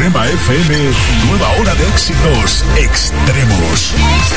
Extrema FM, nueva ola de éxitos extremos.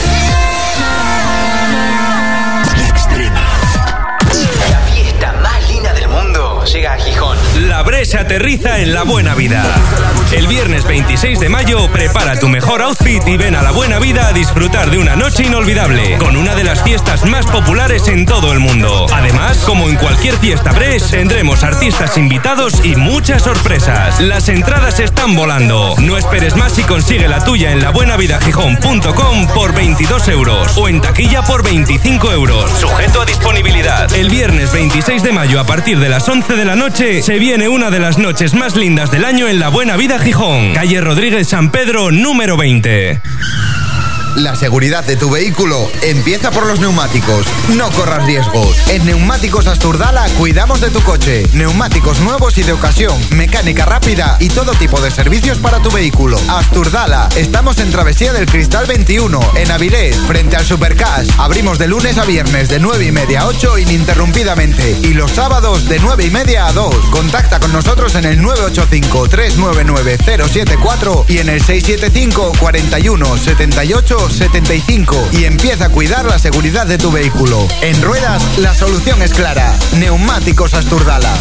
Extrema. La fiesta más linda del mundo llega a Gijón. La Brea aterriza en La Buena Vida. El viernes 26 de mayo, prepara tu mejor outfit y ven a La Buena Vida a disfrutar de una noche inolvidable, con una de las fiestas más populares en todo el mundo. Además, como en cualquier fiesta Bres, tendremos artistas invitados y muchas sorpresas. Las entradas están volando. No esperes más y consigue la tuya en labuenavida.gijón.com por 22 euros o en taquilla por 25 euros. Sujeto a disponibilidad. El viernes 26 de mayo a partir de las 11 de la noche se viene una de las noches más lindas del año en La Buena Vida Gijón, calle Rodríguez San Pedro, número 20. La seguridad de tu vehículo empieza por los neumáticos. No corras riesgos. En Neumáticos Asturdala cuidamos de tu coche. Neumáticos nuevos y de ocasión, mecánica rápida y todo tipo de servicios para tu vehículo. Asturdala. Estamos en Travesía del Cristal 21, en Avilés, frente al Supercash. Abrimos de lunes a viernes de 9:30 a 8 ininterrumpidamente. Y los sábados de 9:30 a 2. Contacta con nosotros en el 985-399-074 y en el 675 41 78 75 y empieza a cuidar la seguridad de tu vehículo. En ruedas, la solución es clara. Neumáticos Asturdala.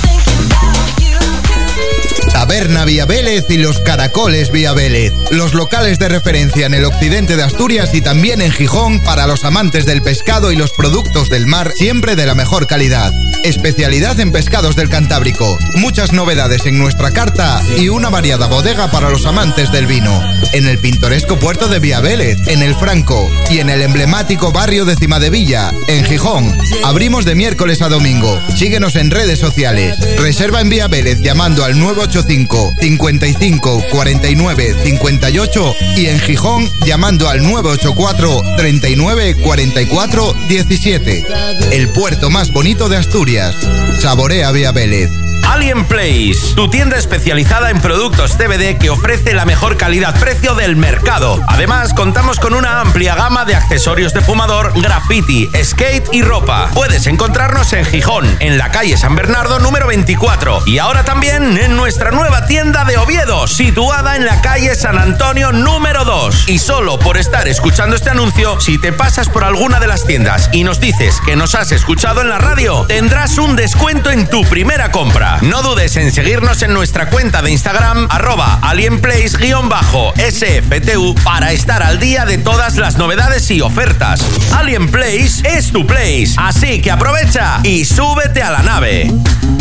Taberna Vía Vélez y Los Caracoles Vía Vélez. Los locales de referencia en el occidente de Asturias y también en Gijón para los amantes del pescado y los productos del mar, siempre de la mejor calidad. Especialidad en pescados del Cantábrico. Muchas novedades en nuestra carta y una variada bodega para los amantes del vino. En el pintoresco puerto de Vía Vélez, en el Franco y en el emblemático barrio de Cimadevilla, en Gijón. Abrimos de miércoles a domingo. Síguenos en redes sociales. Reserva en Vía Vélez llamando al 985 55 49 58 y en Gijón llamando al 984 39 44 17. El puerto más bonito de Asturias. Saborea Vía Vélez. Alien Place, tu tienda especializada en productos CBD que ofrece la mejor calidad-precio del mercado. Además, contamos con una amplia gama de accesorios de fumador, graffiti, skate y ropa. Puedes encontrarnos en Gijón, en la calle San Bernardo número 24 y ahora también en nuestra nueva tienda de Oviedo, situada en la calle San Antonio número 2. Y solo por estar escuchando este anuncio, si te pasas por alguna de las tiendas y nos dices que nos has escuchado en la radio, tendrás un descuento en tu primera compra. No dudes en seguirnos en nuestra cuenta de Instagram @alienplace_SFTU para estar al día de todas las novedades y ofertas. Alien Place es tu place, así que aprovecha y súbete a la nave.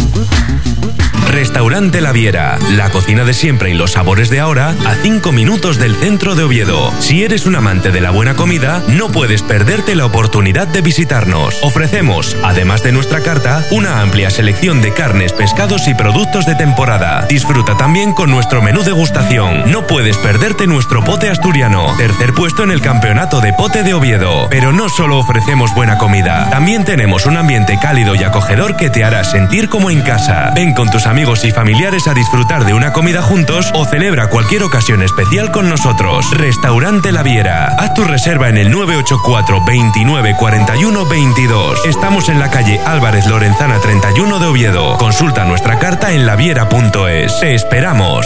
Restaurante La Viera, la cocina de siempre y los sabores de ahora a 5 minutos del centro de Oviedo. Si eres un amante de la buena comida, no puedes perderte la oportunidad de visitarnos. Ofrecemos, además de nuestra carta, una amplia selección de carnes, pescados y productos de temporada. Disfruta también con nuestro menú degustación. No puedes perderte nuestro pote asturiano, tercer puesto en el campeonato de pote de Oviedo. Pero no solo ofrecemos buena comida, también tenemos un ambiente cálido y acogedor que te hará sentir como en casa. Ven con tus amigos y familiares a disfrutar de una comida juntos o celebra cualquier ocasión especial con nosotros. Restaurante La Viera. Haz tu reserva en el 984 29 41 22. Estamos en la calle Álvarez Lorenzana 31 de Oviedo. Consulta nuestra carta en laviera.es. Te esperamos.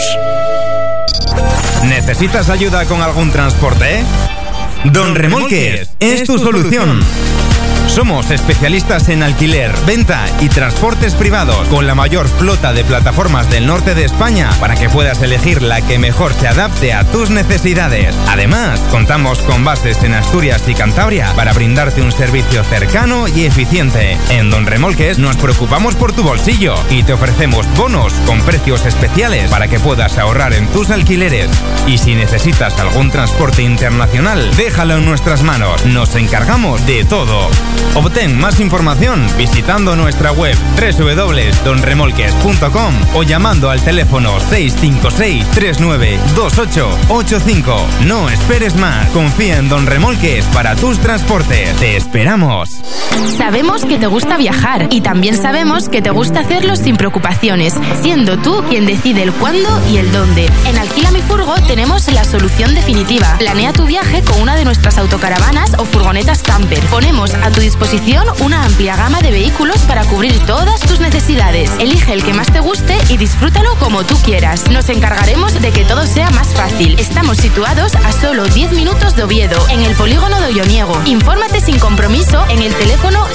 ¿Necesitas ayuda con algún transporte? Don Remolques es tu solución. Somos especialistas en alquiler, venta y transportes privados, con la mayor flota de plataformas del norte de España para que puedas elegir la que mejor se adapte a tus necesidades. Además, contamos con bases en Asturias y Cantabria para brindarte un servicio cercano y eficiente. En Don Remolques nos preocupamos por tu bolsillo y te ofrecemos bonos con precios especiales para que puedas ahorrar en tus alquileres. Y si necesitas algún transporte internacional, déjalo en nuestras manos. Nos encargamos de todo. Obtén más información visitando nuestra web www.donremolques.com o llamando al teléfono 656 39 2885. No esperes más. Confía en Don Remolques para tus transportes. Te esperamos. Sabemos que te gusta viajar y también sabemos que te gusta hacerlo sin preocupaciones, siendo tú quien decide el cuándo y el dónde. En Alquila mi Furgo tenemos la solución definitiva. Planea tu viaje con una de nuestras autocaravanas o furgonetas camper. Ponemos a tu disposición disposición una amplia gama de vehículos para cubrir todas tus necesidades. Elige el que más te guste y disfrútalo como tú quieras. Nos encargaremos de que todo sea más fácil. Estamos situados a solo 10 minutos de Oviedo, en el polígono de Olloniego. Infórmate sin compromiso en el teléfono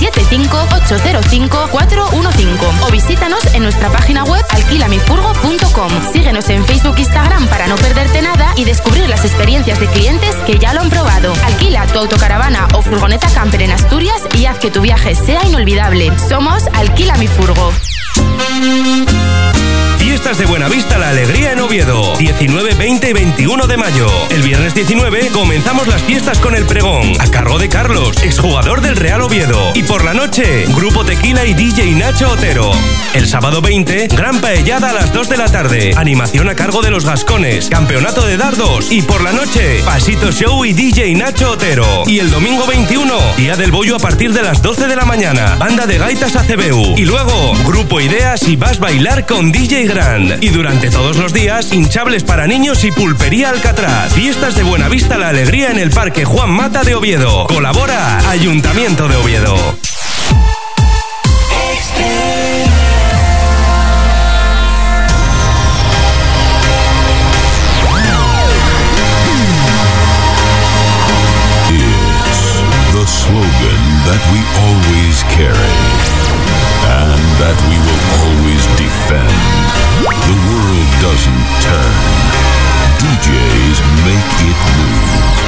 675-805-415 o visítanos en nuestra página web alquilamifurgo.com. Síguenos en Facebook e Instagram para no perderte nada y descubrir las experiencias de clientes que ya lo han probado. Alquila tu autocaravana o furgoneta camper en Asturias y haz que tu viaje sea inolvidable. Somos Alquila mi Furgo. Fiestas de Buenavista La Alegría en Oviedo, 19, 20 y 21 de mayo. El viernes 19 comenzamos las fiestas con el pregón, a cargo de Carlos, exjugador del Real Oviedo. Y por la noche, Grupo Tequila y DJ Nacho Otero. El sábado 20, gran paellada a las 2 de la tarde, animación a cargo de los Gascones, campeonato de dardos. Y por la noche, Pasito Show y DJ Nacho Otero. Y el domingo 21, Día del Bollo a partir de las 12 de la mañana, banda de gaitas ACBU. Y luego, Grupo Ideas y Vas Bailar con DJ Gran. Y durante todos los días, hinchables para niños y pulpería Alcatraz. Fiestas de Buenavista La Alegría en el Parque Juan Mata de Oviedo. Colabora Ayuntamiento de Oviedo. It's the slogan that we always carry and that we will always defend. The world doesn't turn. DJs make it move.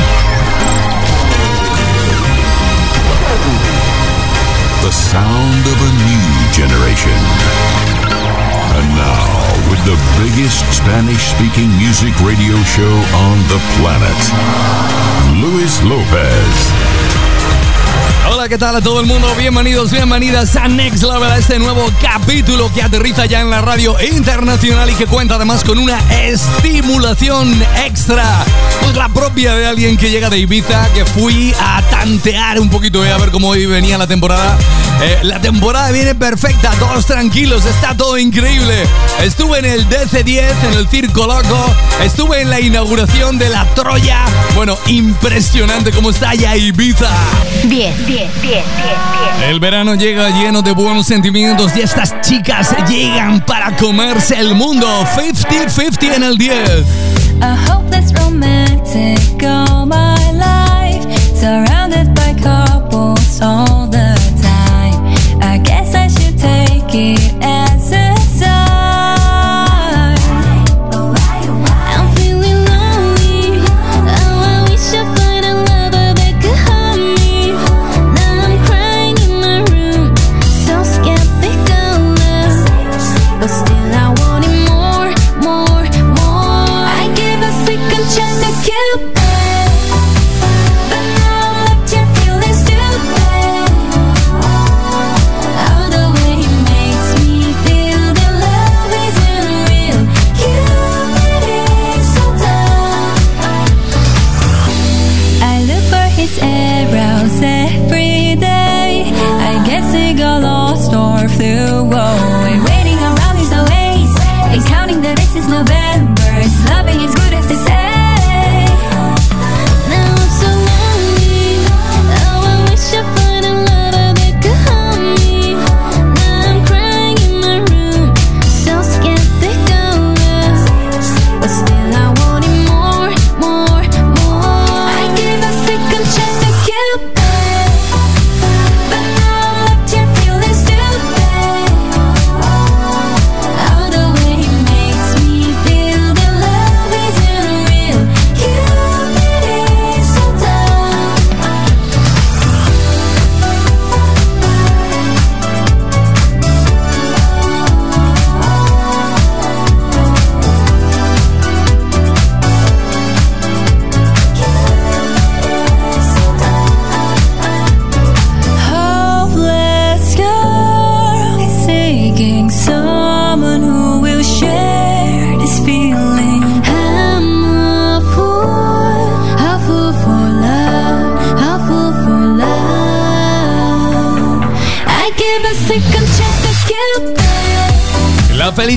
The sound of a new generation. And now, with the biggest Spanish-speaking music radio show on the planet, Luis Lopez. Hola, ¿qué tal a todo el mundo? Bienvenidos, bienvenidas a Next Level, a este nuevo capítulo que aterriza ya en la radio internacional y que cuenta además con una estimulación extra, pues la propia de alguien que llega de Ibiza, que fui a tantear un poquito, a ver cómo hoy venía la temporada. La temporada viene perfecta, todos tranquilos, está todo increíble. Estuve en el DC10, en el Circo Loco, estuve en la inauguración de la Troya. Bueno, impresionante cómo está ya Ibiza. Bien. El verano llega lleno de buenos sentimientos y estas chicas llegan para comerse el mundo. 50-50 en el 10. I hope that's romantic all my life, surrounded by couples all the time. I guess I should take it as a sign. I'm feeling lonely. Oh, I wish I find a lover that could hold me. Now I'm crying in my room, so skeptical love, but still I want it more. I give a second chance to Cupid.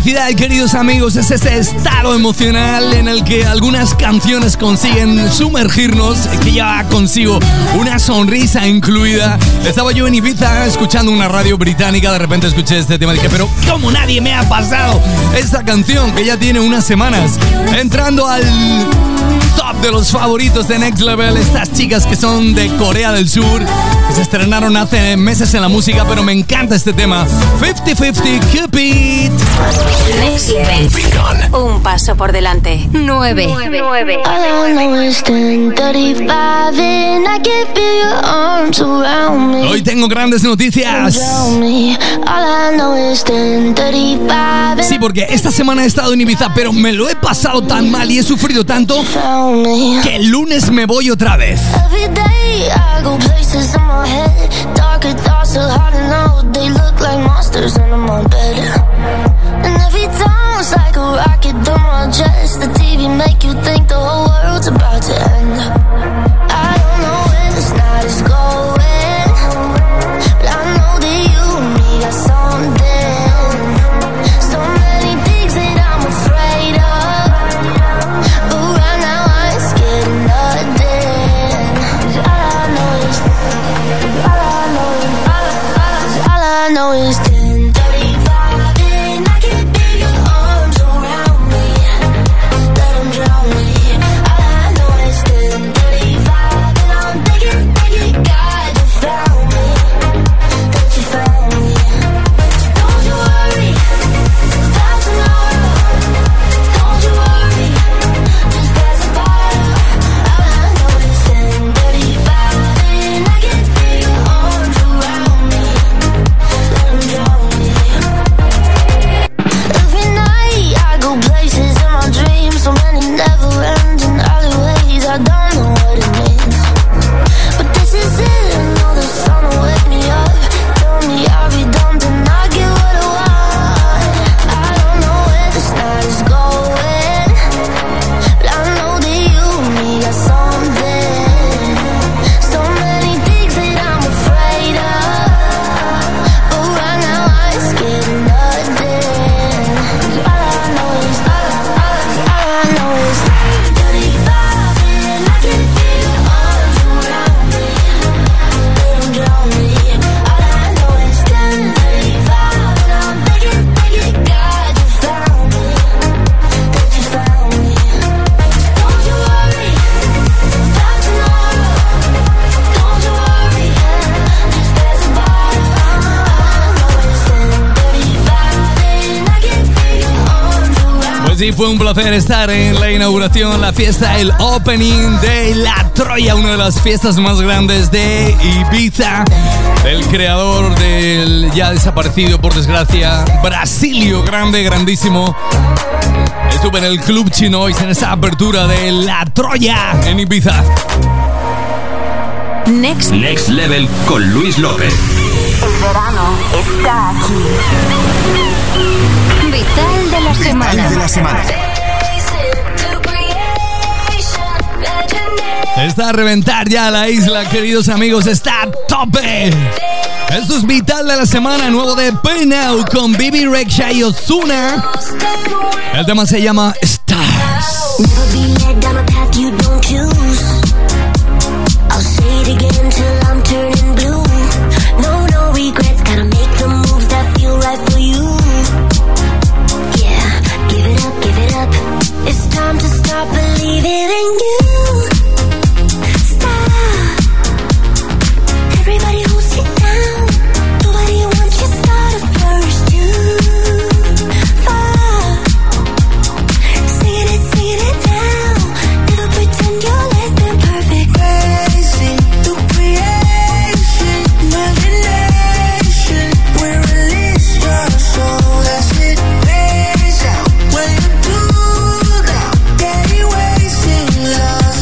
felicidad, queridos amigos, es ese estado emocional en el que algunas canciones consiguen sumergirnos, que lleva consigo una sonrisa incluida. Estaba yo en Ibiza escuchando una radio británica, de repente escuché este tema y dije, pero ¿cómo nadie me ha pasado esta canción que ya tiene unas semanas? Entrando al top de los favoritos de Next Level, estas chicas que son de Corea del Sur, que se estrenaron hace meses en la música, pero me encanta este tema. 50-50 Cupid. Next Level. Un paso por delante. 9. Hoy tengo grandes noticias. Sí, porque esta semana he estado en Ibiza, pero me lo he pasado tan mal y he sufrido tanto que el lunes me voy otra vez. Like a rocket, through my chest. The TV make you think the whole world's about to end. I don't know where this night is going, but I know that you and me got something. So many things that I'm afraid of, but right now I ain't scared of nothing. All I know is 10:35 and I can't feel your arms around me. Let 'em drown me. All I know is 10:35 and I'm thinking God, you found me. That you found me. Don't you worry about tomorrow. Don't you worry, just pass the bottle. All I know is 10:35 and I can't feel your arms around me. Let 'em drown me. Every night I go places in my dreams, so many never-ending alleyways. I don't know what it means, but this is it. I know the sun will wake me up, tell me I'll be done, then I get what I want. I don't know where this night is going, but I know that you and me got something. So many things that I'm afraid of, but right now I ain't scared of nothing. All I know is 35 and I can feel your arms around me. Let 'em drown me. All I know is 10:35 and I'm thinking God, you found me. That you found me. Don't you worry about tomorrow. Don't you worry, just pass the bottle. All I know is 10:35 and I can feel your arms around me. Pues sí, fue un placer estar en la inauguración, la fiesta, el opening de La Troya, una de las fiestas más grandes de Ibiza, del creador del ya desaparecido, por desgracia, Brasilio, grandísimo. Estuve en el Club Chinois en esa apertura de La Troya en Ibiza. Next Level con Luis López. El verano está aquí. Vital de la semana. Está a reventar ya la isla, queridos amigos, está a tope. Esto es Vital de la semana, nuevo de Pay Now con Bibi Rexha y Ozuna. El tema se llama Stars. Never be led down a path you don't choose. I'll say it again till I'm turning blue. No regrets, gotta make the moves that feel right for you. Yeah, give it up. It's time to start believing in you. Stop. Everybody who sit down. Nobody wants you started first. You fall. Singing it now. Never pretend you're less than perfect. Racing through creation, imagination. We release your soul, that's it. Phase out when you do that. Daddy wasting lost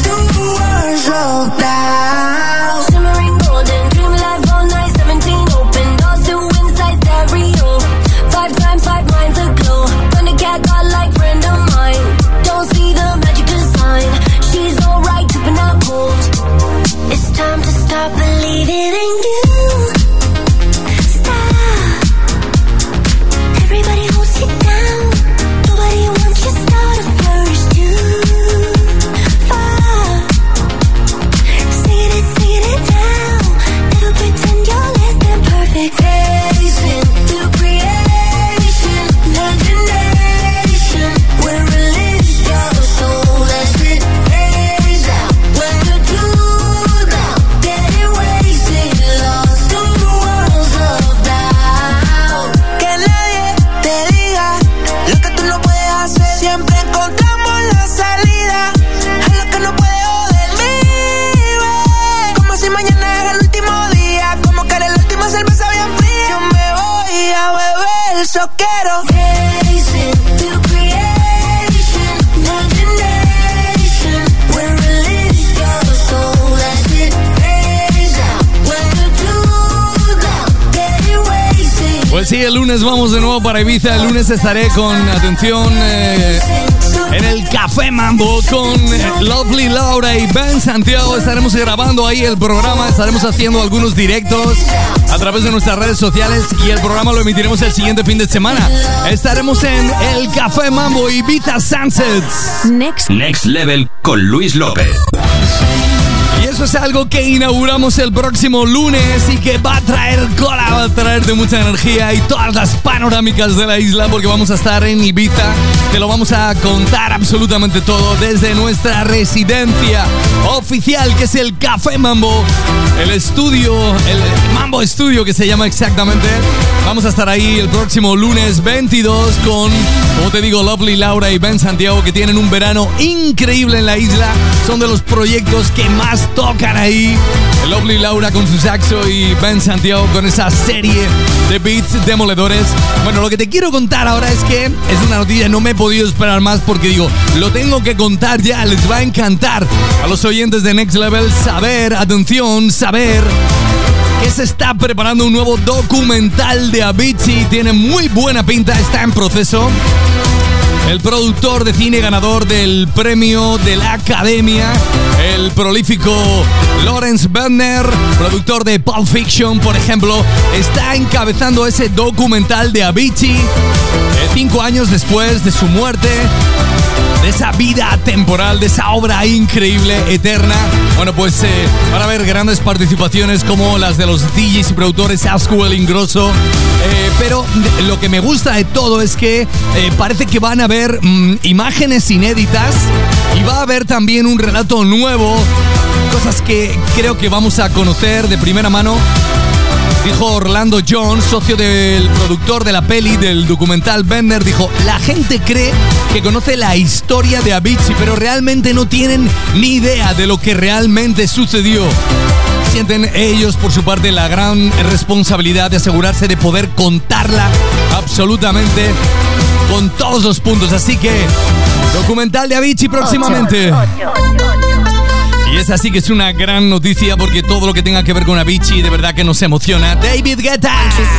Sí, el lunes vamos de nuevo para Ibiza. El lunes estaré con, atención, en el Café Mambo con Lovely Laura y Ben Santiago. Estaremos grabando ahí el programa, estaremos haciendo algunos directos a través de nuestras redes sociales y el programa lo emitiremos el siguiente fin de semana. Estaremos en el Café Mambo Ibiza Sunsets. Next Level con Luis López. Y eso es algo que inauguramos el próximo lunes y que va a traer cola, va a traer de mucha energía y todas las panorámicas de la isla, porque vamos a estar en Ibiza. Te lo vamos a contar absolutamente todo desde nuestra residencia oficial, que es el Café Mambo, el estudio, el Mambo Estudio que se llama exactamente. Vamos a estar ahí el próximo lunes 22 con, como te digo, Lovely Laura y Ben Santiago, que tienen un verano increíble en la isla. Son de los proyectos que más tocan ahí. Lovely Laura con su saxo y Ben Santiago con esa serie de beats demoledores. Bueno, lo que te quiero contar ahora es que es una noticia, no me he podido esperar más porque digo, lo tengo que contar ya, les va a encantar a los oyentes de Next Level saber, atención, saber que se está preparando un nuevo documental de Avicii. Tiene muy buena pinta, está en proceso. El productor de cine ganador del premio de la Academia, el prolífico Lawrence Bender, productor de Pulp Fiction, por ejemplo, está encabezando ese documental de Avicii 5 años después de su muerte, de esa vida temporal, de esa obra increíble, eterna. Bueno, pues van a haber grandes participaciones como las de los DJs y productores Ascuel Ingrosso. Pero lo que me gusta de todo es que parece que van a haber imágenes inéditas y va a haber también un relato nuevo, cosas que creo que vamos a conocer de primera mano. Dijo Orlando Jones, socio del productor de la peli, del documental Bender, dijo: la gente cree que conoce la historia de Avicii, pero realmente no tienen ni idea de lo que realmente sucedió. Sienten ellos, por su parte, la gran responsabilidad de asegurarse de poder contarla absolutamente con todos los puntos. Así que, documental de Avicii próximamente. Y es así que es una gran noticia porque todo lo que tenga que ver con Avicii de verdad que nos emociona. David Guetta.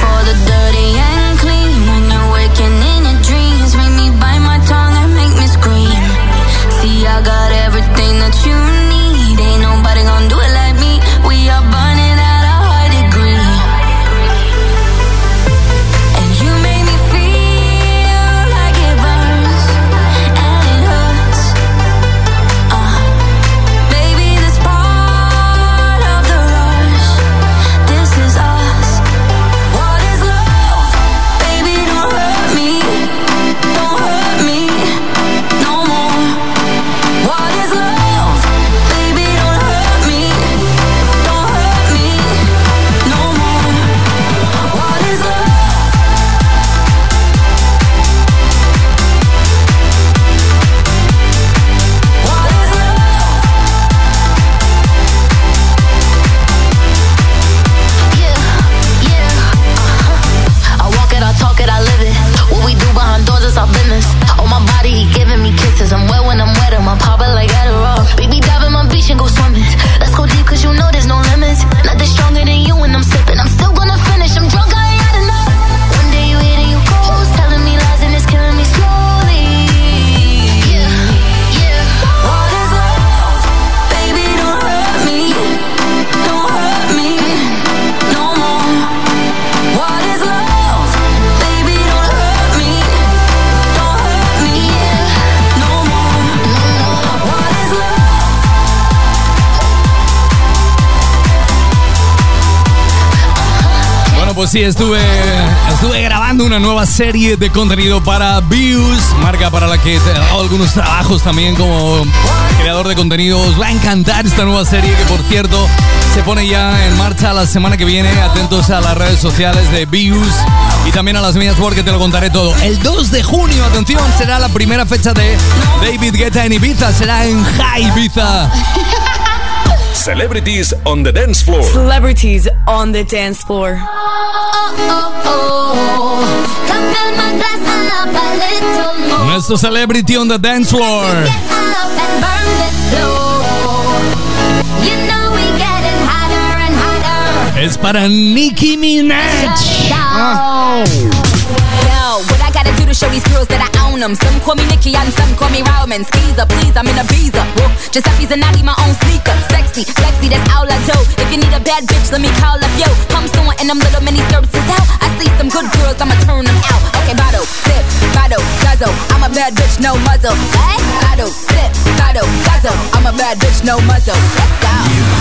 Pues sí, estuve grabando una nueva serie de contenido para Views, marca para la que he dado algunos trabajos también como creador de contenido. Os va a encantar esta nueva serie que, por cierto, se pone ya en marcha la semana que viene. Atentos a las redes sociales de Views y también a las mías porque te lo contaré todo. El 2 de junio, atención, será la primera fecha de David Guetta en Ibiza. Será en High Ibiza. Celebrities on the dance floor. Celebrities on the dance floor. Nuestro celebrity on the dance floor. Es para Nicki Minaj. What I gotta do to show these girls that I own them. Some call me Nicki and some call me Roman. Skeezer, please, I'm in a visa. Giuseppe's and Nagi, my own sneaker. Sexy, flexy, that's all I do. If you need a bad bitch, let me call up yo. Come soon and them little mini skirts is out. I see some good girls, I'ma turn them out. Okay, bottle, sip, bottle, guzzle. I'm a bad bitch, no muzzle. What? Bottle, sip, bottle, guzzle. I'm a bad bitch, no muzzle. Let's go.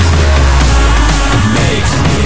Makes me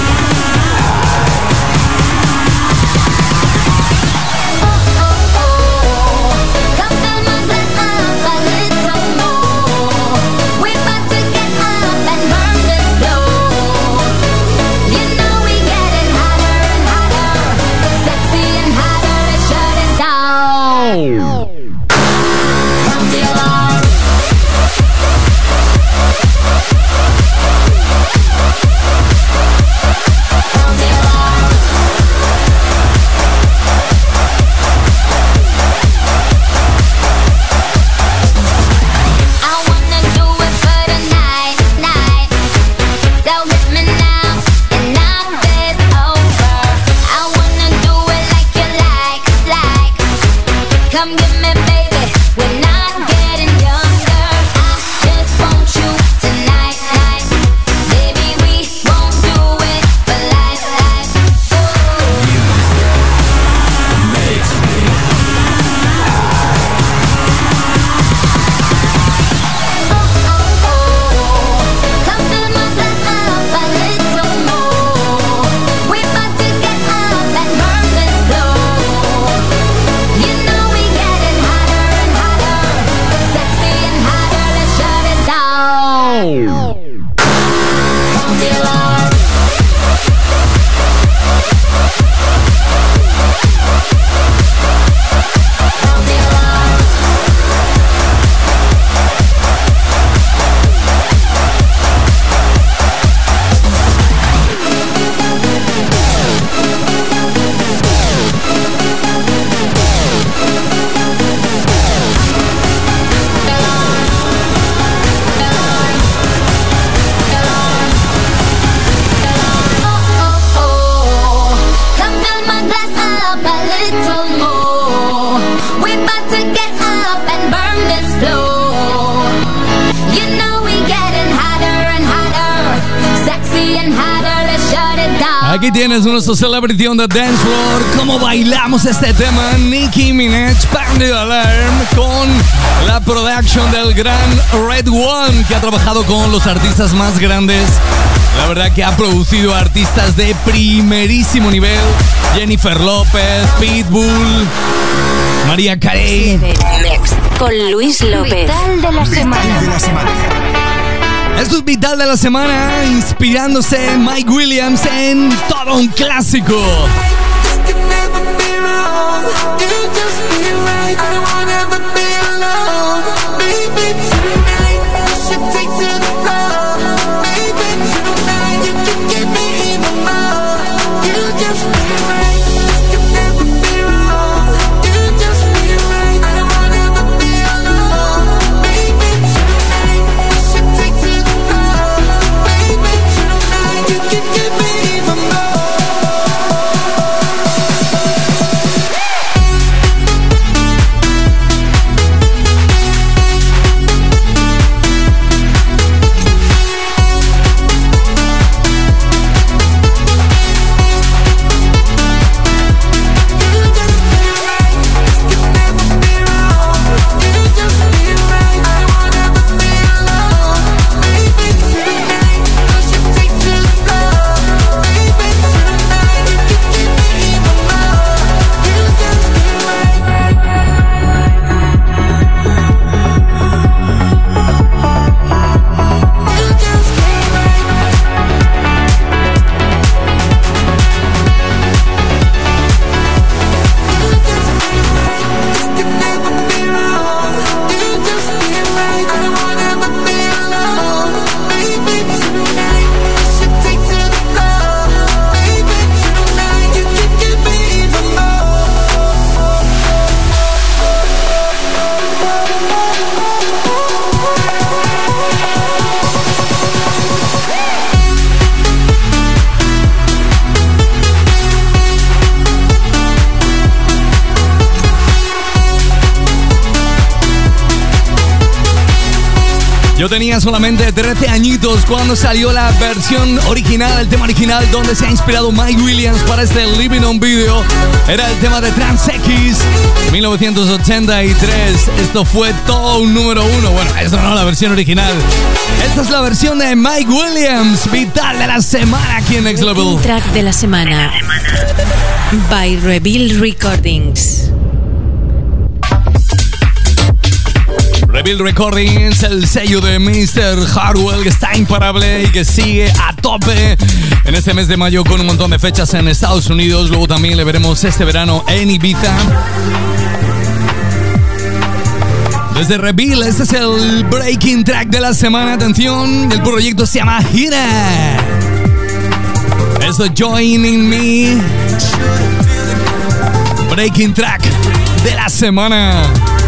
Aquí tienes nuestro Celebrity on the Dance Floor. ¿Cómo bailamos este tema? Nicki Minaj, Party Alarm, con la production del gran Red One, que ha trabajado con los artistas más grandes. La verdad que ha producido artistas de primerísimo nivel. Jennifer López, Pitbull, Mariah Carey. Next con Luis López. Vital de la semana. Esto es Vital de la semana, inspirándose en Mike Williams en todo un clásico. Yo tenía solamente 13 añitos cuando salió la versión original, el tema original donde se ha inspirado Mike Williams para este Living on Video. Era el tema de Trans X, 1983. Esto fue todo un número uno. Bueno, esto no, la versión original. Esta es la versión de Mike Williams, vital de la semana aquí en Next Level. Track de la semana by Reveal Recordings. Reveal Recordings, el sello de Mr. Hardwell, que está imparable y que sigue a tope en este mes de mayo con un montón de fechas en Estados Unidos. Luego también le veremos este verano en Ibiza. Desde Reveal, este es el breaking track de la semana. Atención, el proyecto se llama Gira. Esto es Joining Me. Breaking track de la semana.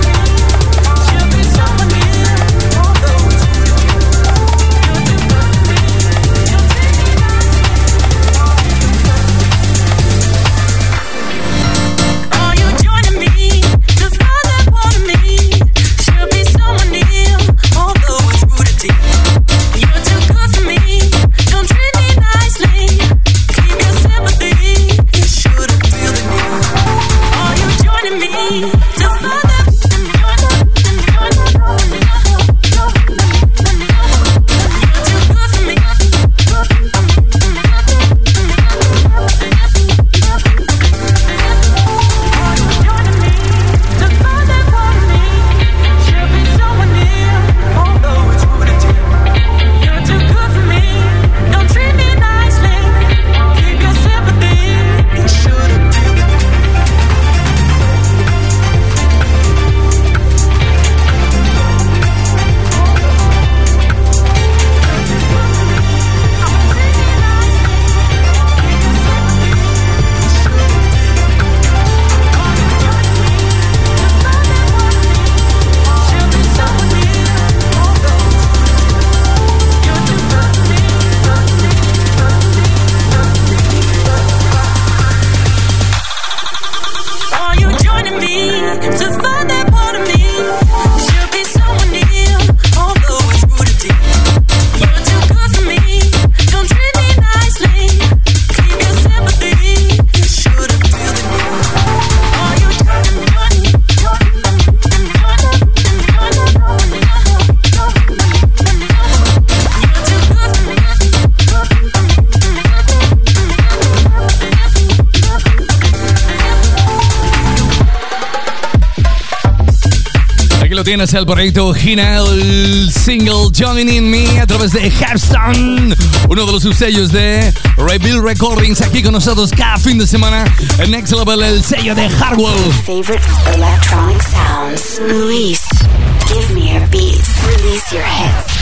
Tienes el proyecto Gina, el single Joining Me a través de Hearthstone, uno de los subsellos de Reveal Recordings, aquí con nosotros cada fin de semana en Next Level, el sello de Hardwell. Favorite electronic sounds. Luis, give me your beats, release your hits.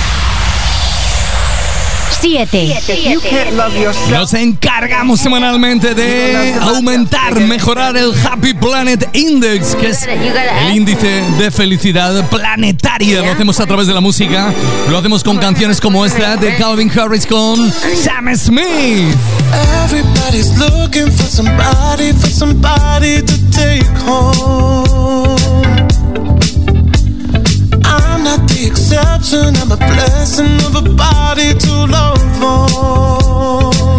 7. Nos encargamos semanalmente de aumentar, mejorar el Happy Planet Index, que es el índice de felicidad planetaria. Lo hacemos a través de la música, lo hacemos con canciones como esta de Calvin Harris con Sam Smith. Everybody's looking for somebody to take home. I'm not the exception, I'm a blessing of a body to love on.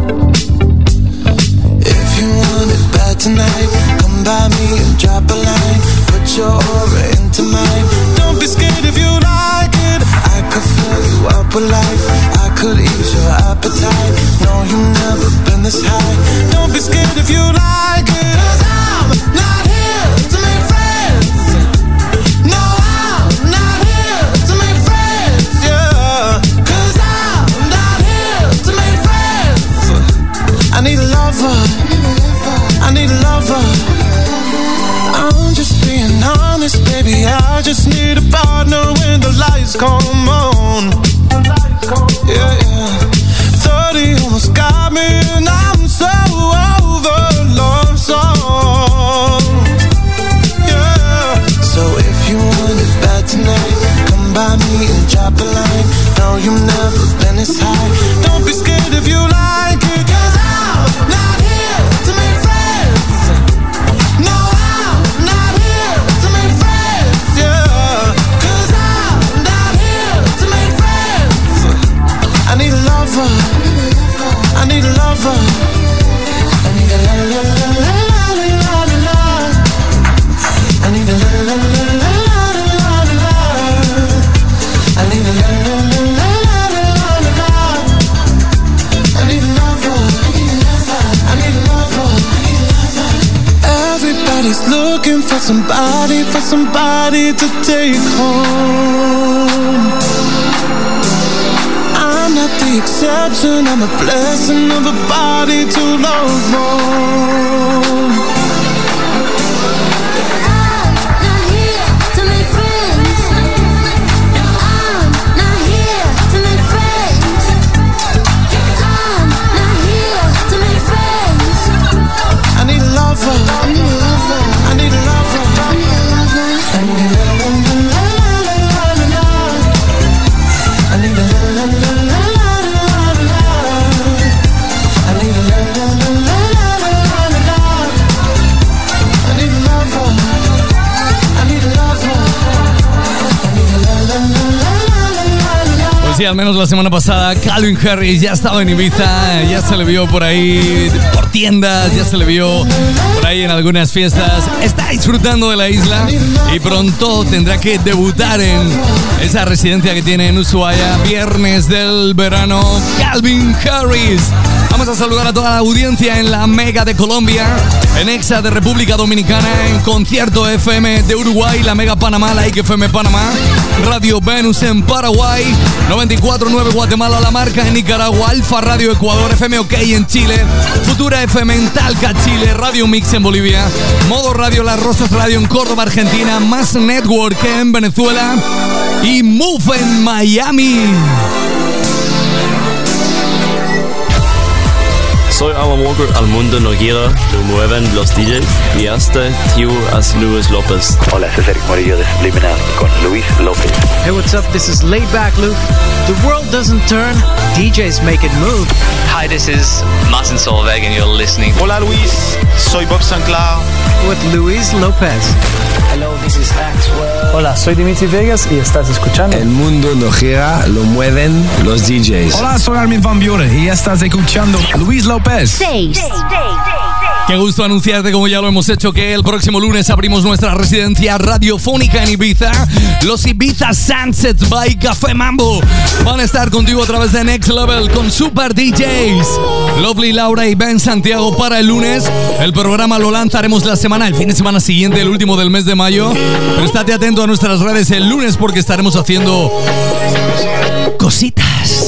If you want it bad tonight, come by me and drop a line. Put your aura into mine. Don't be scared if you like it. I could fill you up with life. I could ease your appetite. No, you've never been this high. Don't be scared if you like it. 'Cause I'm not here to make friends. No, I'm not here to make friends, yeah. 'Cause I'm not here to make friends. I need a lover. I need a lover. I'm just being honest, baby. I just need a partner when the lights come on. Yeah, yeah. 30 almost got me, and I'm so over love songs. Yeah. So if you want it bad tonight, come by me and drop a line. No, you've never been this high. Don't be scared if you like it, 'cause I'm not here to make friends. No, I'm not here to make friends, yeah. 'Cause I'm not here for somebody to take home. I'm not the exception, I'm a blessing of a body to love more. Sí, al menos la semana pasada Calvin Harris ya estaba en Ibiza, ya se le vio por ahí por tiendas, ya se le vio por ahí en algunas fiestas. Está disfrutando de la isla y pronto tendrá que debutar en esa residencia que tiene en Ushuaia, viernes del verano. Calvin Harris. Vamos a saludar a toda la audiencia en la Mega de Colombia, en Exa de República Dominicana, en Concierto FM de Uruguay, la Mega Panamá, la XFM Panamá, Radio Venus en Paraguay, 94.9 Guatemala, La Marca en Nicaragua, Alfa Radio Ecuador, FM OK en Chile, Futura FM en Talca, Chile, Radio Mix en Bolivia, Modo Radio Las Rosas Radio en Córdoba, Argentina, Más Network en Venezuela y Move en Miami. Soy Alan Walker, al mundo no gira, lo mueven los DJs. Y hasta tío as Luis López. Hola, es Eric Morillo de Subliminal con Luis López. Hey, what's up? This is Laid Back Luke. The world doesn't turn, DJs make it move. Hi, this is Martin Solveig and you're listening. Hola Luis, soy Bob Sinclair. With Luis López. Hello, this is Axwell. Hola, soy Dimitri Vegas y estás escuchando. El mundo no gira, lo mueven los DJs. Hola, soy Armin van Buren y estás escuchando Luis López. 6. Qué gusto anunciarte, como ya lo hemos hecho, que el próximo lunes abrimos nuestra residencia radiofónica en Ibiza. Los Ibiza Sunsets by Café Mambo van a estar contigo a través de Next Level con super DJs Lovely Laura y Ben Santiago para el lunes. El programa lo lanzaremos el fin de semana siguiente, el último del mes de mayo. Pero estate atento a nuestras redes el lunes porque estaremos haciendo cositas.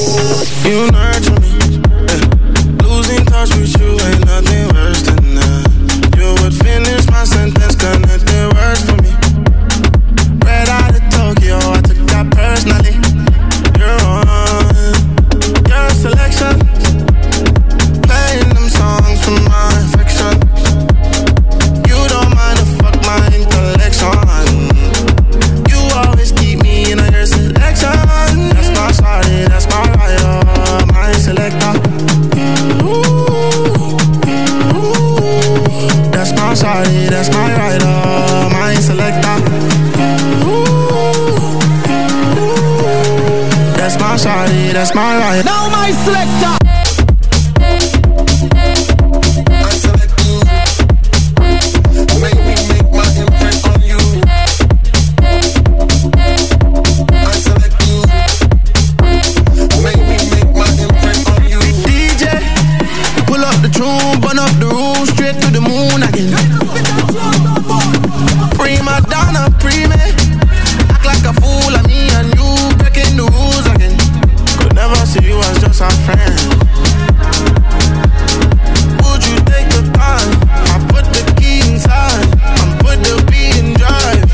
Losing touch with you ain't nothing worse than that. You would finish my sentence, connecting words for me. Right out of Tokyo, I took that personally. You're on your selection, playing them songs from my affection. You don't mind to fuck my intellection. You always keep me in your selection. That's my shawty, that's my rider, my selector. That's my shawty, that's my rider, my selector. That's my shawty, that's my rider. Now my selector. Burn up the room, straight to the moon again. Prima donna, prime. Act like a fool, and me and you breaking the rules again. Could never see you as just a friend. Would you take the time? I put the key inside and put the beat in drive.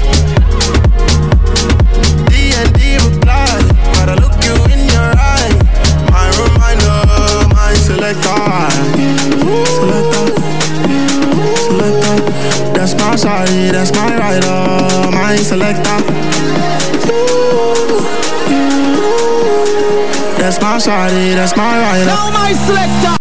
D&D reply, gotta look you in your eye. My reminder, my selector. That's my shawty, that's my rider, my selector. That's my shawty, that's my rider. Now my selector.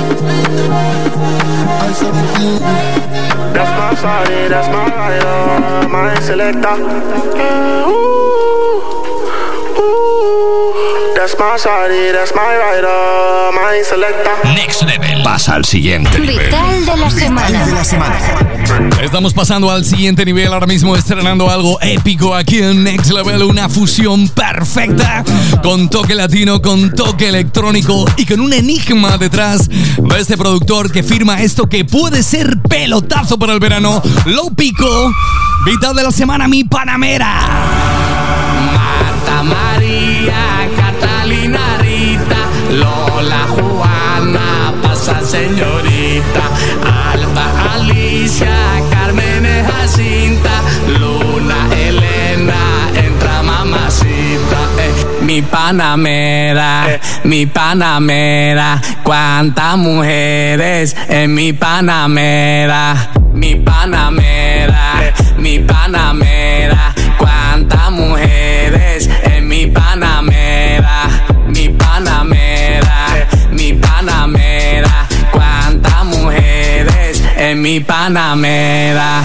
That's my shawty, that's my rider, my selector. That's my shawty, that's my rider, my selector. Next Level. Pasa al siguiente nivel. Vital de la semana. Estamos pasando al siguiente nivel, ahora mismo estrenando algo épico aquí en Next Level, una fusión perfecta con toque latino, con toque electrónico y con un enigma detrás de este productor que firma esto que puede ser pelotazo para el verano. Lo Pico, Vital de la semana, mi Panamera. Marta, María, Catalina, Rita, Lola, Juana, pasa señorita, Alba, Alicia, Carmen, Jacinta, Luna, Elena, entra mamacita. Mi Panamera, mi Panamera, cuántas mujeres en mi Panamera. Mi Panamera, mi Panamera, cuántas mujeres en mi Panamera. Mi Panamera, mi Panamera, cuántas mujeres en mi Panamera.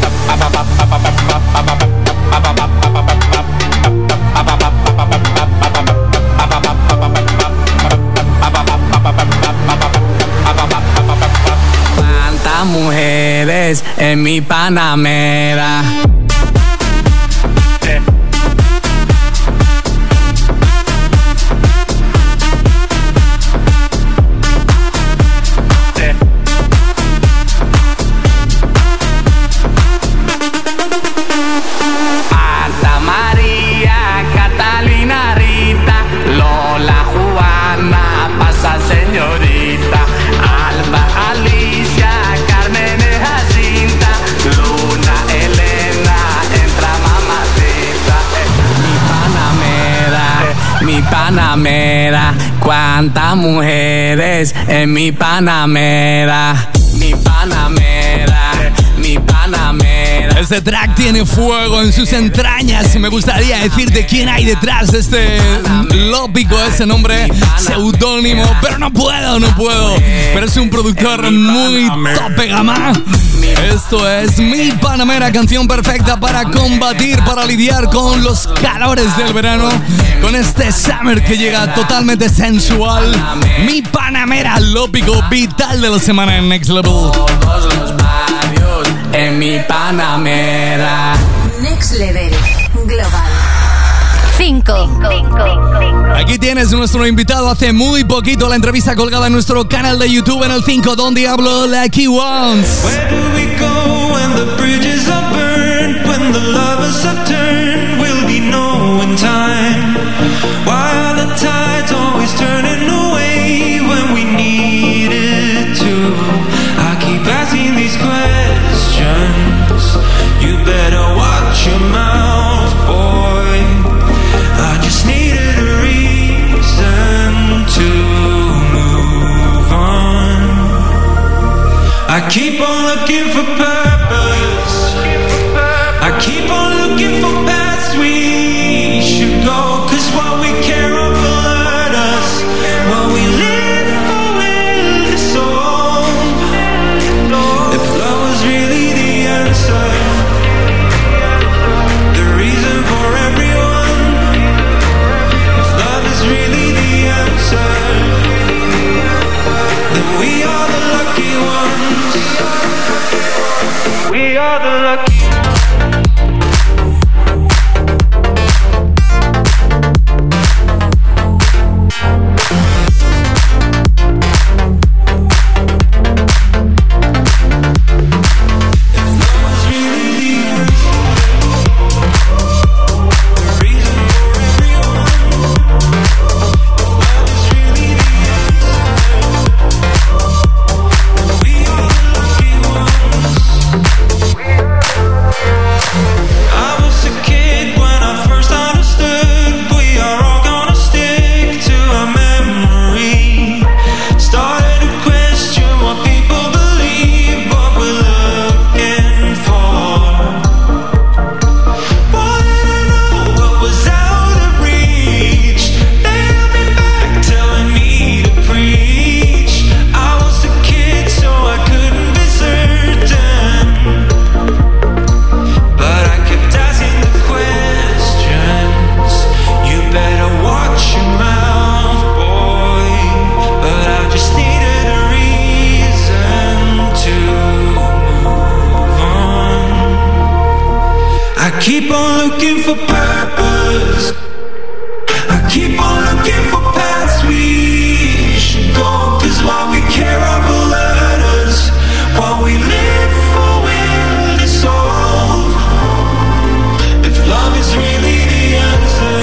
Cuántas mujeres en mi Panamera. Marta, María, Catalina, Rita, Lola, Juana, pasa señorita, Alba, Alicia, Carmen, Jacinta, Luna, Elena, entra mamacita. Mi Panamera, mi Panamera, cuántas mujeres en mi Panamera. Mi Panamera, mi Panamera. Este track tiene fuego en sus entrañas y me gustaría decirte quién hay detrás de este Lo Pico, ese nombre seudónimo, pero no puedo. Pero es un productor muy tope gama. Esto es Mi Panamera, canción perfecta para combatir, para lidiar con los calores del verano, con este summer que llega totalmente sensual. Mi Panamera, Lo Pico, Vital de la semana en Next Level. En mi Panamera. Next Level Global 5. Aquí tienes nuestro invitado hace muy poquito, la entrevista colgada en nuestro canal de YouTube en el 5, Don Diablo, Lucky Ones. Where do we go when the bridges are burned? When the lovers have turned, will be no in time. Why are the tides always turning away when we need it to? I keep asking these questions. You better watch your mouth, boy. I just needed a reason to move on. I keep on looking for purpose. I keep on looking for paths we should go. 'Cause what we care of will hurt us. What we live for will dissolve. If love was really the answer, the reason for everyone. If love is really the answer, then we are the lucky ones. We are the lucky ones. looking for purpose. I keep on looking for paths we should go. 'Cause while we care, I will let us. While we live for will to solve. If love is really the answer,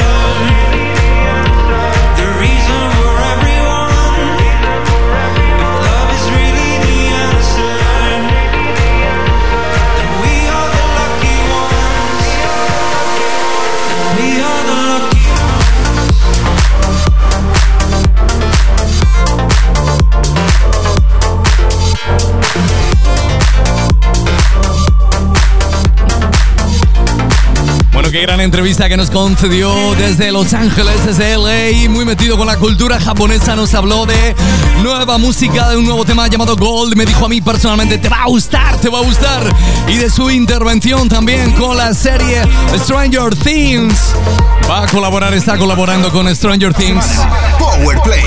the reason for everyone. If love is really the answer, then we are the lucky ones. We are the lucky ones. Bueno, qué gran entrevista que nos concedió desde Los Ángeles, desde LA, muy metido con la cultura japonesa. Nos habló de nueva música, de un nuevo tema llamado Gold. Me dijo a mí personalmente, te va a gustar, te va a gustar. Y de su intervención también con la serie Stranger Things. Va a colaborar, está colaborando con Stranger Things. Power Play.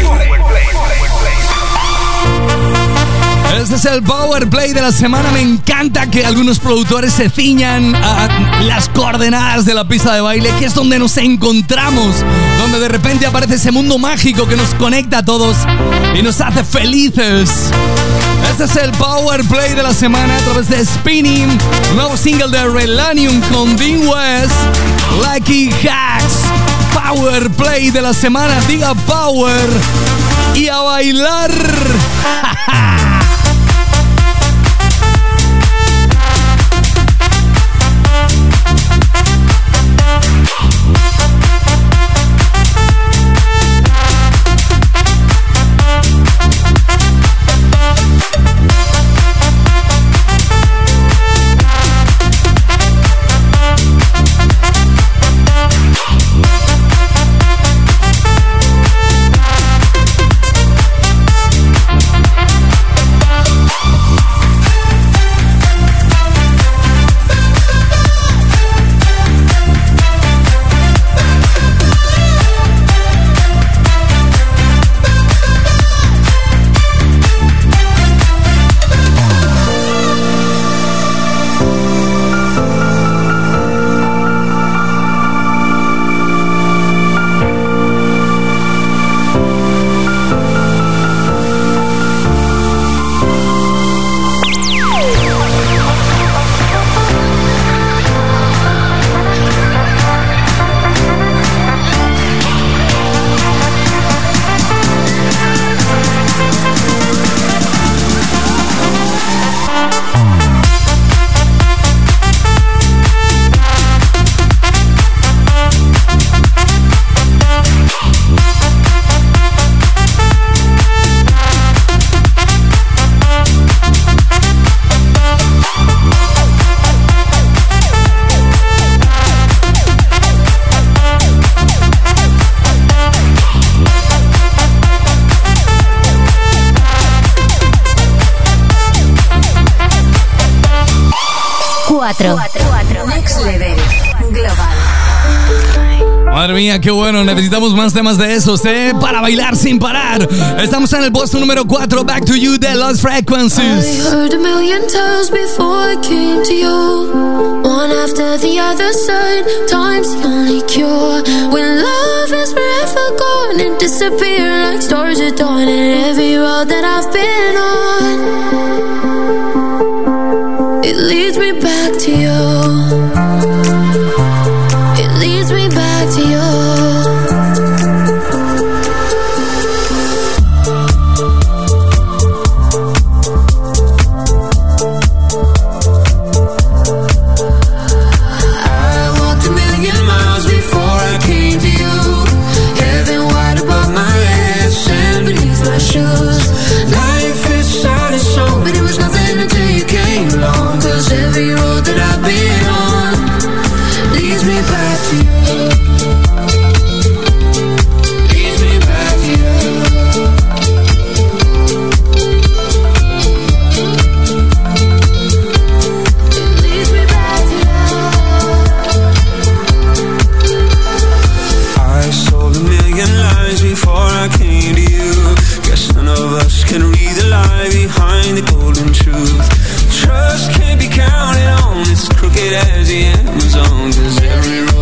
Este es el Power Play de la semana. Me encanta que algunos productores se ciñan a las coordenadas de la pista de baile, que es donde nos encontramos, donde de repente aparece ese mundo mágico que nos conecta a todos y nos hace felices. Este es el Power Play de la semana a través de Spinning, nuevo single de Relanium con Dean West, Lucky Hacks. Power Play de la semana, diga Power y a bailar. Next Level Global. Madre mía, qué bueno, necesitamos más temas de esos, para bailar sin parar. Estamos en el puesto número 4, Back to You de Lost Frequencies. I heard a million times before I came to you. One after the other side, time's the only cure. When love is forever gone and disappear like stars at dawn. And every road that I've been on, it leads me back to you. It leads me back to you. Every road that I've been on leads me back to you. Leads me back to you. Leads me back to you. I sold a million lies before I came to you. Guess none of us can read the lie behind the golden truth. Trust can't be counted on, it's crooked as the Amazon. 'Cause every road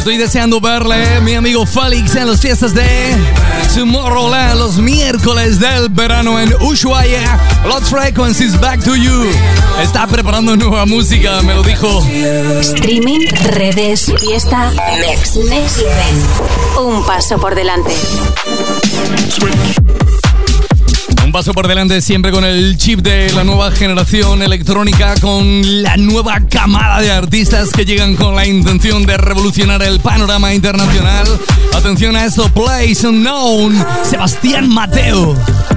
Estoy deseando verle, mi amigo Félix, en las fiestas de Tomorrowland, los miércoles del verano en Ushuaia. Lost Frequencies, Back to You. Está preparando nueva música, me lo dijo. Streaming, redes, fiesta, Next Level. Un paso por delante. Un paso por delante siempre con el chip de la nueva generación electrónica, con la nueva camada de artistas que llegan con la intención de revolucionar el panorama internacional. Atención a esto, Place Unknown, Sebastián Mateo.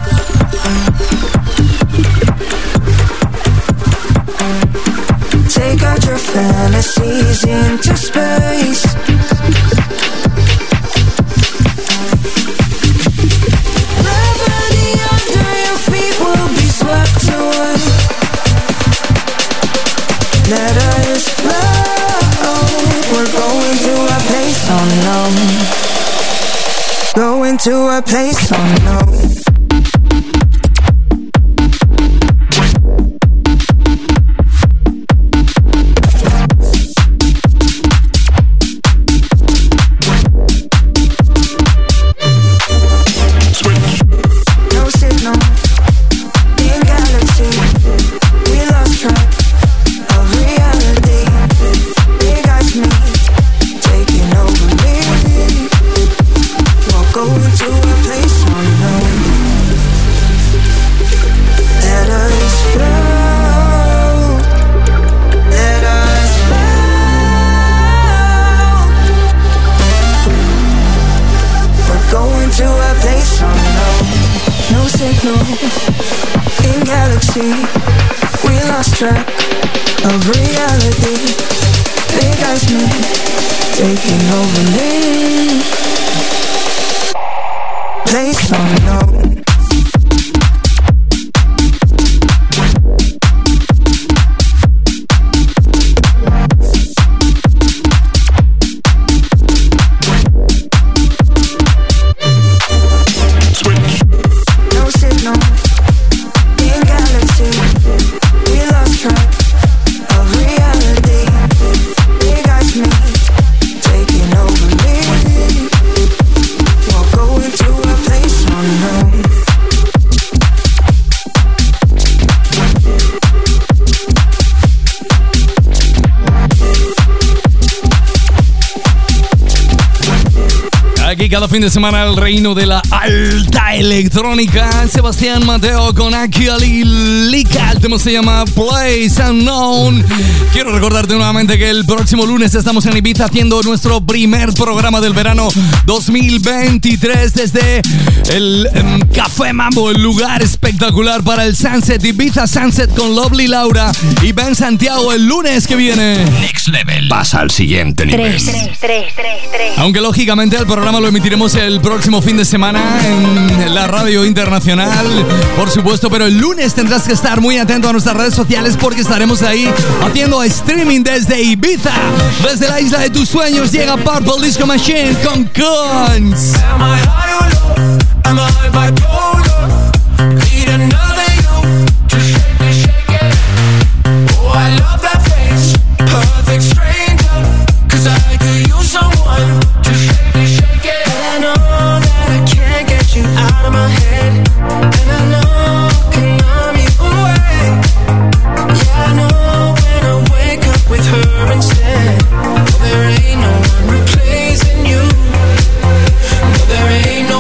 Take out your fantasies into space. Gravity under your feet will be swept away. Let us flow. We're going to a place unknown. Going to a place unknown. In galaxy, we lost track of reality. Big eyes me, taking over me. Place unknown. Aquí cada fin de semana el reino de la alta electrónica. Sebastián Mateo con Akiali Lika. El tema se llama Place Unknown. Quiero recordarte nuevamente que el próximo lunes estamos en Ibiza haciendo nuestro primer programa del verano 2023 desde el Café Mambo, el lugar espectacular para el Sunset, Ibiza Sunset, con Lovely Laura y Ben Santiago el lunes que viene. Next Level. Pasa al siguiente nivel. 3. Aunque lógicamente el programa lo emitiremos el próximo fin de semana en la radio internacional, por supuesto, pero el lunes tendrás que estar muy atento a nuestras redes sociales porque estaremos ahí haciendo streaming desde Ibiza. Desde la isla de tus sueños llega Purple Disco Machine con Guns. Am I high or low? Am I bipolar? Need another you to shake it. Oh, I love that face. Perfect stranger. 'Cause I could use someone to shake it. And I know that I can't get you out of my head. And I know can numb you away. Yeah, I know when I wake up with her instead. No, there ain't no one replacing you. No, there ain't no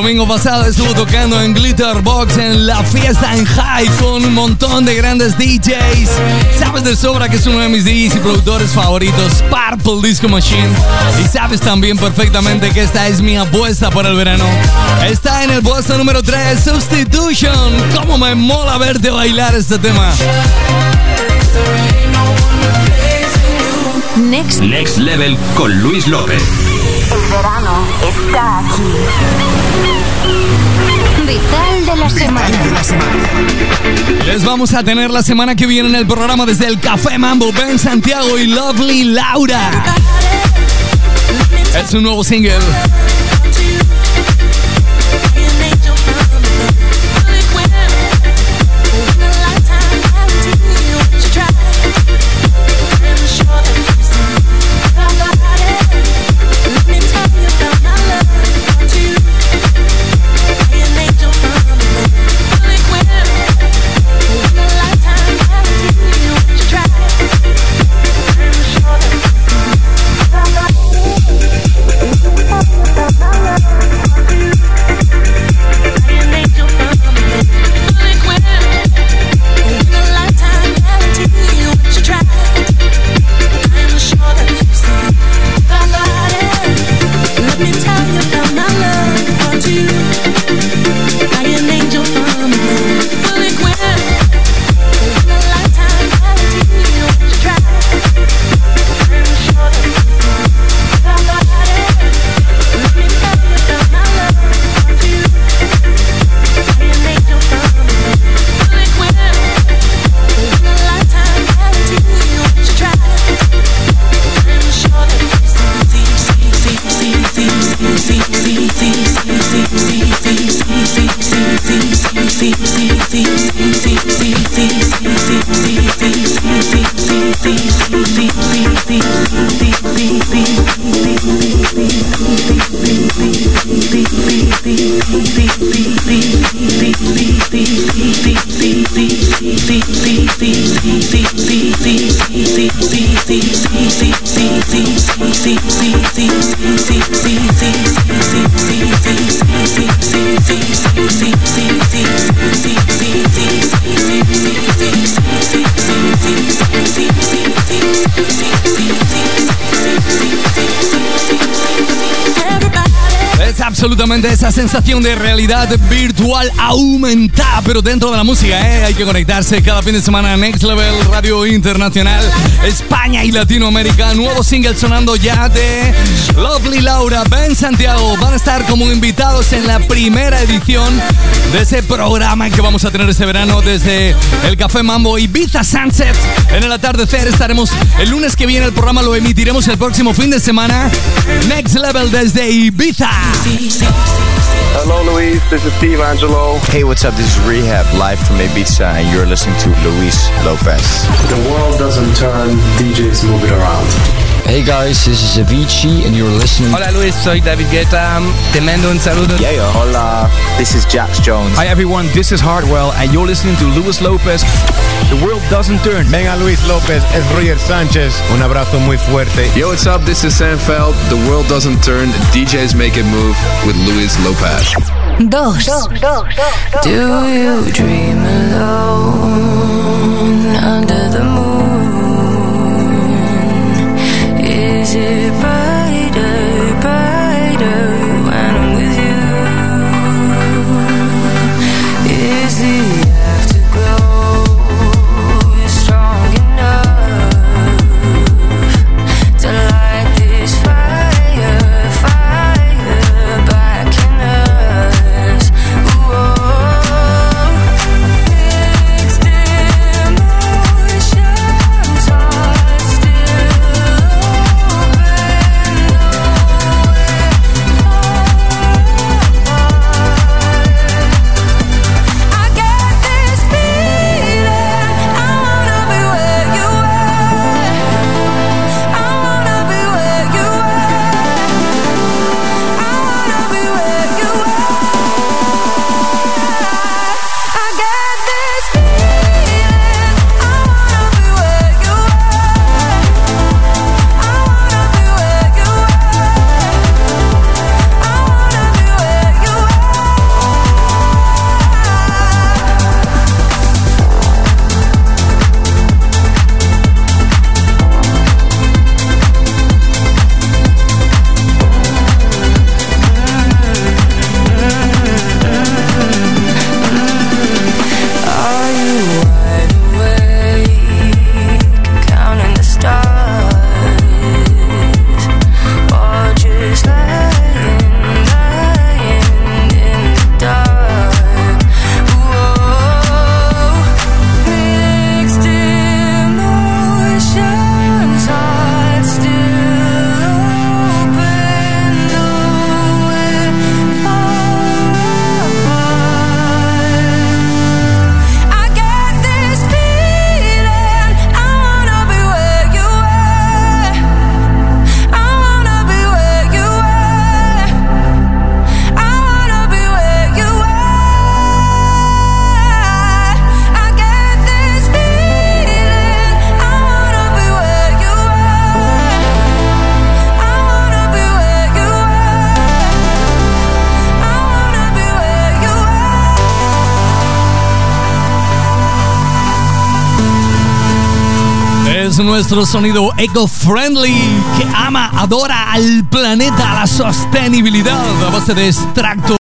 domingo pasado estuvo tocando en Glitterbox en la fiesta en High con un montón de grandes DJs. Sabes de sobra que es uno de mis DJs y productores favoritos, Purple Disco Machine. Y sabes también perfectamente que esta es mi apuesta para el verano. Está en el puesto número 3, Substitution. Cómo me mola verte bailar este tema. Next Level con Luis López. El verano está aquí. Vital de la semana. Les vamos a tener la semana que viene en el programa desde el Café Mambo, Ben Santiago y Lovely Laura. Es un nuevo single. Absolutamente esa sensación de realidad virtual aumentada, pero dentro de la música, hay que conectarse cada fin de semana a Next Level Radio Internacional, España y Latinoamérica. Nuevo single sonando ya de Lovely Laura, Ben Santiago. Van a estar como invitados en la primera edición de ese programa que vamos a tener este verano desde el Café Mambo Ibiza Sunset. En el atardecer estaremos el lunes que viene. El programa lo emitiremos el próximo fin de semana. Next Level desde Ibiza. Hello, Luis. This is Steve Angelo. Hey, what's up? This is Rehab, live from Ibiza, and you're listening to Luis Lopez. The world doesn't turn, DJs move it around. Hey guys, this is Avicii, and you're listening. Hola Luis, soy David Guetta. Te mando un saludo. Yeah, hola. This is Jax Jones. Hi everyone, this is Hardwell, and you're listening to Luis Lopez. The world doesn't turn. Venga Luis López, es Roger Sánchez. Un abrazo muy fuerte. Yo, what's up? This is Sam Feld. The world doesn't turn. DJs make it move with Luis Lopez. Dos. Do you dream alone under the moon? Is it brighter, brighter when I'm with you? Is the afterglow strong enough to light this fire back in us? Mixed emotions are still open. es nuestro sonido eco-friendly que ama, adora al planeta, a la sostenibilidad a base de extracto